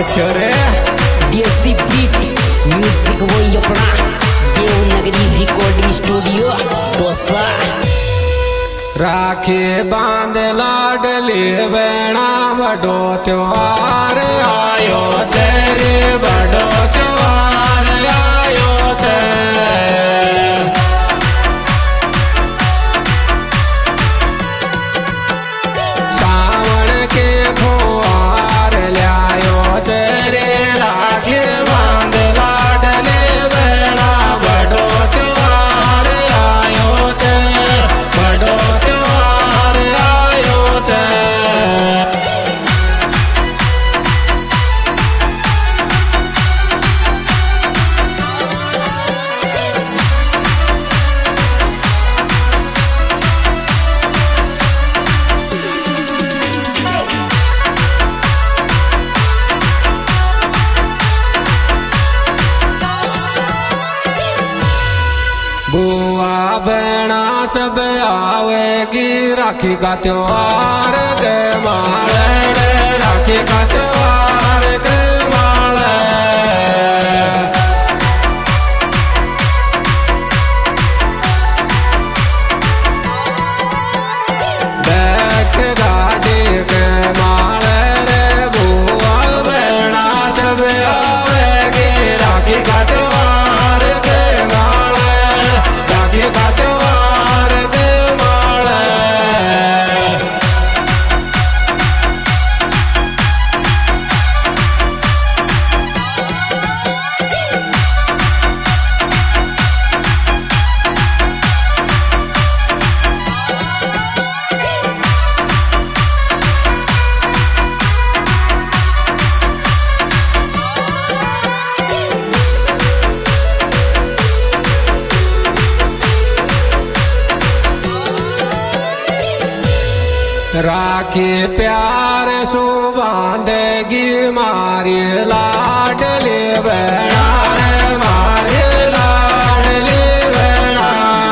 छोरे देसी beat music वही अपना देवनगरी रिकॉर्डिंग स्टूडियो दोसा। राखी बांध लाडली बेणा बड़ो त्योहार आयो चेरे बड़ो त्योहार आयो चे। सावन के फुहार ल्यायो चेरे राखी बांध लाडली बेणा बड़ो त्योहार आयो चे बड़ो त्योहार आयो चे। बुआ बहना सब आवेगी राखी का त्योहार के माले रे राखी का त्योहार के माले। बैठ गाड़ी के माले रे बुआ बहना सब आवेगी राखी का त्योहार के माले राखी का त्योहार के माले। राखी प्यार सु बांधेगी मारी लाडली बहना रे मारी लाडली बहना।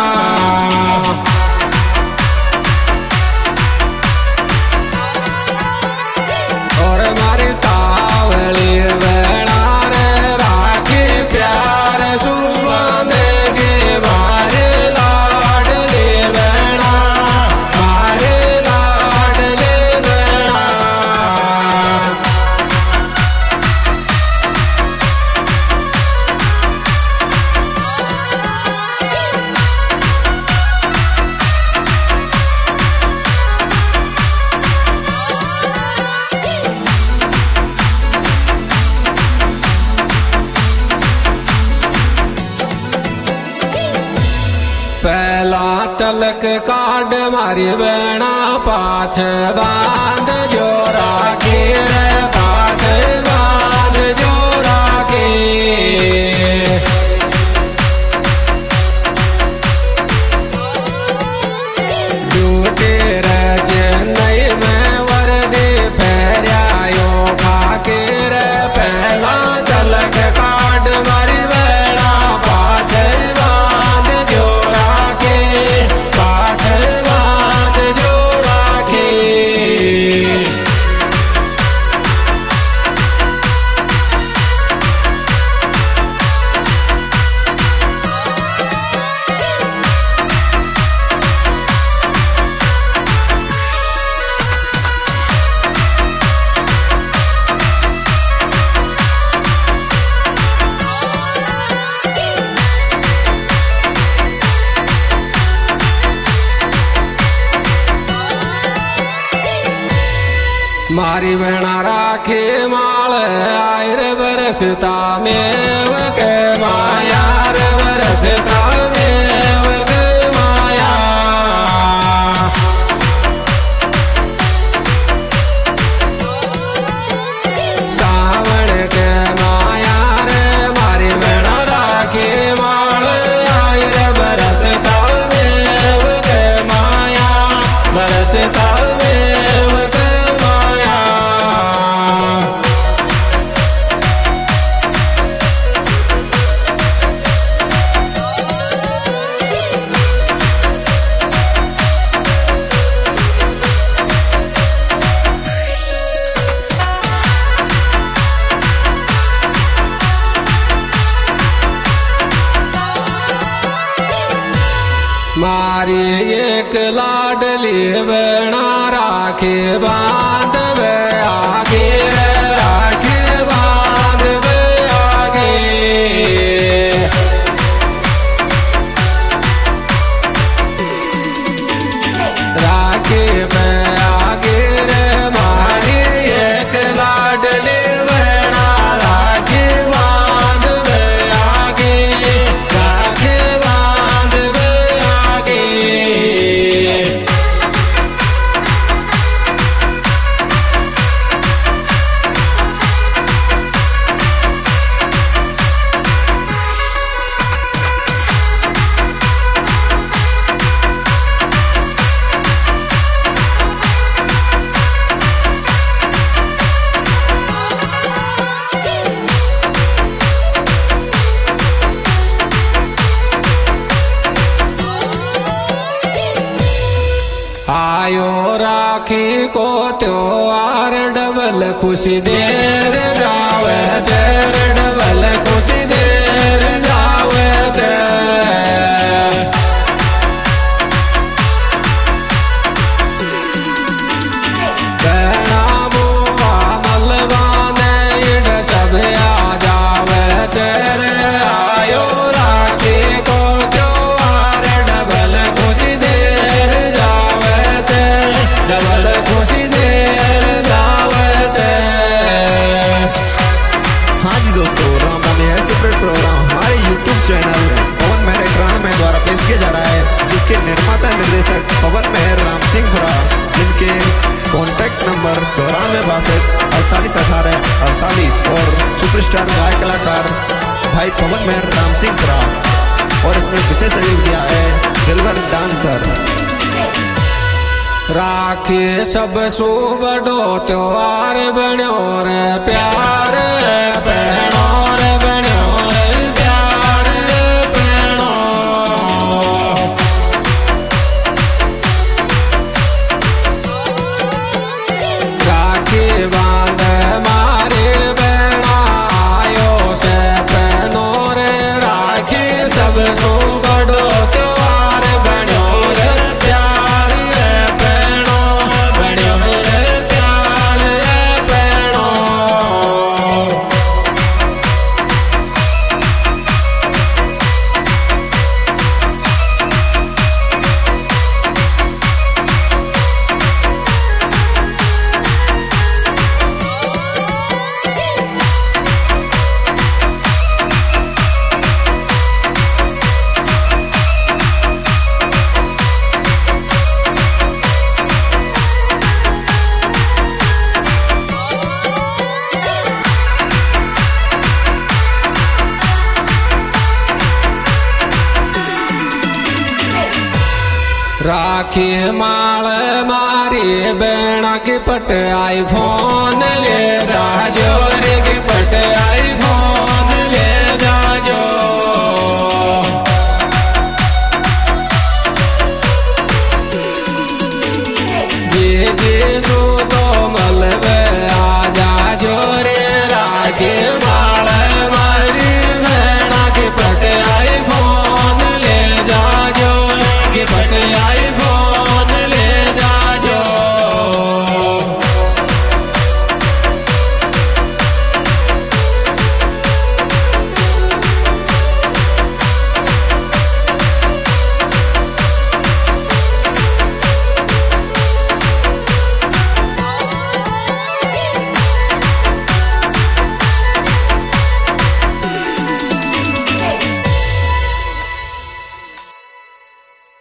और मारी तावली बहना रे राखी प्यार सु बांधेगी मारी लाडली बहना मारी लाडली बहना। पहला तलक काट मारी बहना पाछ बांध जो राखी रे पाछ बांध जो राखी। ड्यूटी रे चेन्नई में वर्दी पहरायो खाके रे पहला तलक काट मारी बहना पाछ बांध जो राखी पाछ बांध जो राखी। मारी बहना राखी माल आयर बरसता मेव के माया रे बरसता मेव के माया। सावन के माया रे मारी बहना राखी माल आयर बरसता मेव के माया बरसता मेव के माया। मारी एक लाडली बेना राखी बांधवे आगे राखी बांधवे आगे राखी में आगे रे मारी एक लाडली बेना राखी बांधवे आगे राखी बांधवे आगे आयो राखी को त्योहार डबल खुशी देर जावे छे डबल खुशी देर जावे छे बहना बुआ मलबाने इड सब आ जावे छे रे आयो राखी को त्योहार डबल खुशी देर जावे छे डबल खुशी देर जावे छे। हाँ जी दोस्तों, राम राम है सेपरेट प्रोग्राम हमारे YouTube चैनल पवन मेहर एग्रान में द्वारा पेश किया जा रहा है, जिसके निर्माता निर्देशक पवन मेहर राम सिंह पुरा, जिनके कॉन्टैक्ट नंबर 946248 और सुपरस्टार गायक कलाकार भाई पवन मेहर राम सिंह पुरा, और इसमें विशेष सहयोग दिया है दिलवर डांसर। राखी सब सुबडो त्योहार बन्यो रे प्यार बहनो रे बन्यो रे प्यार बहनो राखी बांध मारे बहना आयो से पहनो रे राखी सब सुबडो त्योहार बन्यो रे प्यार बहनो बन्यो रे प्यार बहनो। राखी माल मारी बेना की पट आईफोन ले राजोरी की पट आईफोन